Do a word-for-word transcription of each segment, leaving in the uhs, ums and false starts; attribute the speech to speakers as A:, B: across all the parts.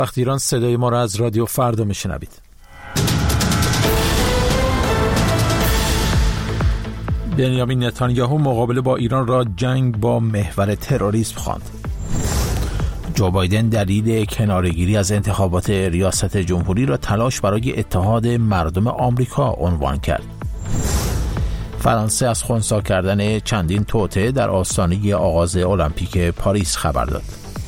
A: وقت ایران، صدای ما را از رادیو فردا میشنوید. بنیامین نتانیاهو مقابله با ایران را جنگ با محور تروریسم خواند. جو بایدن دلیل کناره‌گیری از انتخابات ریاست جمهوری را تلاش برای اتحاد مردم آمریکا عنوان کرد. فرانسه از خنثی کردن چندین توطئه در آستانه آغاز المپیک پاریس خبر داد.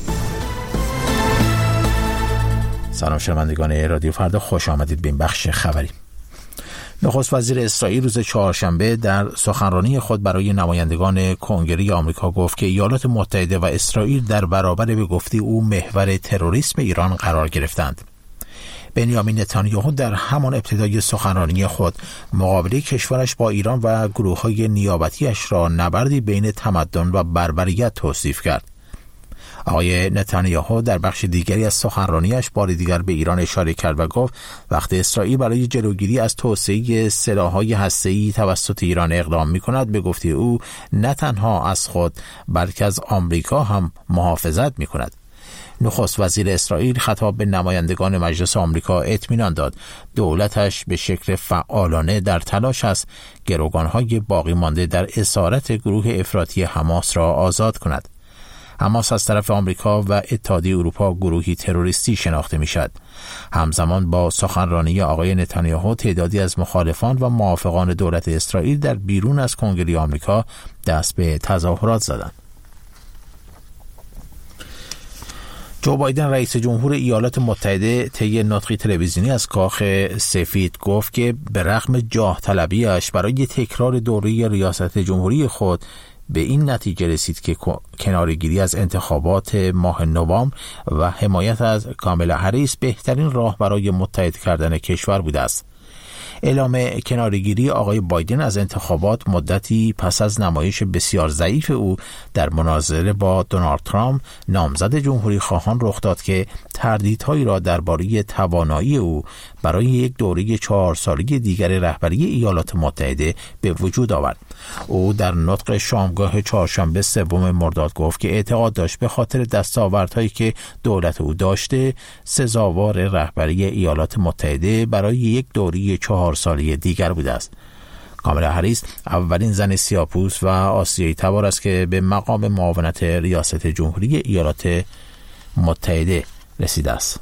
A: سلام شنوندگان رادیو فردا، خوش آمدید به این بخش خبری. نخست وزیر اسرائیل روز چهارشنبه در سخنرانی خود برای نمایندگان کنگره آمریکا گفت که ایالات متحده و اسرائیل در برابر به گفته او محور تروریسم ایران قرار گرفتند. بنیامین نتانیاهو در همان ابتدای سخنرانی خود مقابله کشورش با ایران و گروه‌های نیابتی‌اش را نبردی بین تمدن و بربریت توصیف کرد. آقای نتانیاهو در بخش دیگری از سخنرانیش بار دیگر به ایران اشاره کرد و گفت وقتی اسرائیل برای جلوگیری از توسعه سلاح‌های هسته‌ای توسط ایران اقدام می‌کند، به گفته او نه تنها از خود بلکه از آمریکا هم محافظت می‌کند. نخست وزیر اسرائیل خطاب به نمایندگان مجلس آمریکا اطمینان داد دولتش به شکل فعالانه در تلاش است گروگان‌های باقی مانده در اسارت گروه افراطی حماس را آزاد کند. حماس از طرف آمریکا و اتحادیه اروپا گروهی تروریستی شناخته می‌شد. همزمان با سخنرانی آقای نتانیاهو تعدادی از مخالفان و موافقان دولت اسرائیل در بیرون از کنگره آمریکا دست به تظاهرات زدند. جو بایدن رئیس جمهور ایالات متحده طی نطقی تلویزیونی از کاخ سفید گفت که به رغم جاه طلبیش برای تکرار دوره ریاست جمهوری خود به این نتیجه رسید که کناره‌گیری از انتخابات ماه نوامبر و حمایت از کامالا هریس بهترین راه برای متحد کردن کشور بوده است. اعلام کناره‌گیری آقای بایدن از انتخابات مدتی پس از نمایش بسیار ضعیف او در مناظره با دونالد ترامپ نامزد جمهوری خواهان رخ داد که تردیدهایی را درباره توانایی او برای یک دوره چهار ساله دیگر رهبری ایالات متحده به وجود آورد. او در نطق شامگاه چهارشنبه سوم مرداد گفت که اعتقاد داشت به خاطر دستاوردهایی که دولت او داشته سزاوار رهبری ایالات متحده برای یک دوره چهار ساله دیگر بوده است. کامالا هریس اولین زن سیاه‌پوست و آسیایی تبار است که به مقام معاونت ریاست جمهوری ایالات متحده رسیده است.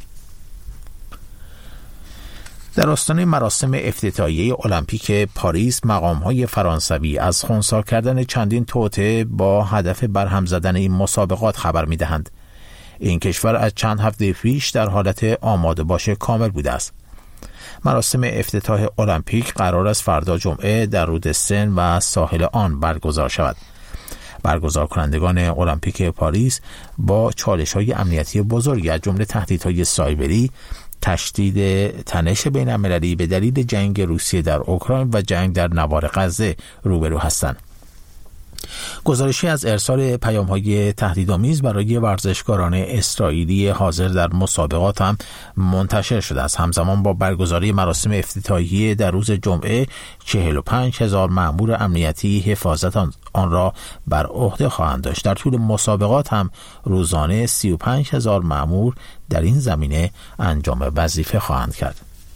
A: در آستانه مراسم افتتاحیه المپیک پاریس، مقام‌های فرانسوی از خنثی کردن چندین توطئه با هدف برهم زدن این مسابقات خبر می‌دهند. این کشور از چند هفته پیش در حالت آماده باش کامل بوده است. مراسم افتتاح المپیک قرار است فردا جمعه در رود سن و ساحل آن برگزار شود. برگزار کنندگان المپیک پاریس با چالش‌های امنیتی بزرگی از جمله تهدیدهای سایبری، تشدید تنش بین المللی به دلیل جنگ روسیه در اوکراین و جنگ در نوار غزه روبرو هستند. گزارشی از ارسال پیام‌های تهدیدآمیز برای ورزشکاران اسرائیلی حاضر در مسابقات هم منتشر شده است. همزمان با برگزاری مراسم افتتاحیه در روز جمعه، چهل و پنج هزار مأمور امنیتی حفاظت آن را بر عهده خواهند داشت. در طول مسابقات هم روزانه سی و پنج هزار مأمور در این زمینه انجام وظیفه خواهند کرد.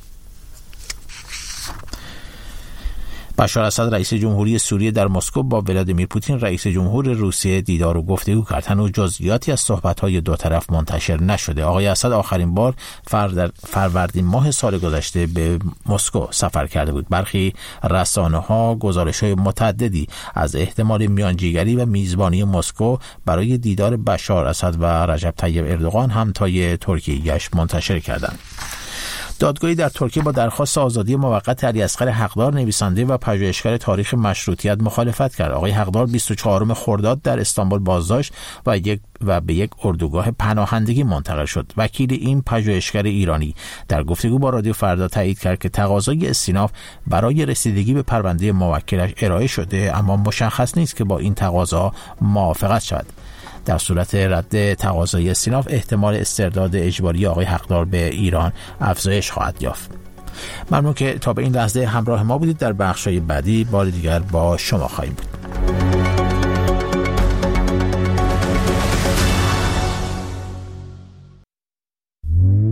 A: بشار اسد رئیس جمهوری سوریه در مسکو با ولادیمیر پوتین رئیس جمهور روسیه دیدار و گفتگو کرد. هنوز جزئیاتی از صحبت‌های دو طرف منتشر نشده. آقای اسد آخرین بار فروردین ماه سال گذشته به مسکو سفر کرده بود. برخی رسانه‌ها گزارش‌های متعددی از احتمال میانجیگری و میزبانی مسکو برای دیدار بشار اسد و رجب طیب اردوغان همتای ترکیه‌اش منتشر کردند. دادگاهی در ترکیه با درخواست آزادی موقت علیاصغر حقدار، نویسنده و پژوهشگر تاریخ مشروطیت، مخالفت کرد. آقای حقدار بیست و چهارم خرداد در استانبول بازداشت و یک و به یک اردوگاه پناهندگی منتقل شد. وکیل این پژوهشگر ایرانی در گفتگو با رادیو فردا تایید کرد که تقاضای استیناف برای رسیدگی به پرونده موکلش ارائه شده، اما مشخص نیست که با این تقاضا موافقت شود. در صورت رد تقاضای استیناف احتمال استرداد اجباری آقای حقدار به ایران افزایش خواهد یافت. ممنون که تا به این لحظه همراه ما بودید. در بخش‌های بعدی بار دیگر با شما خواهیم بود.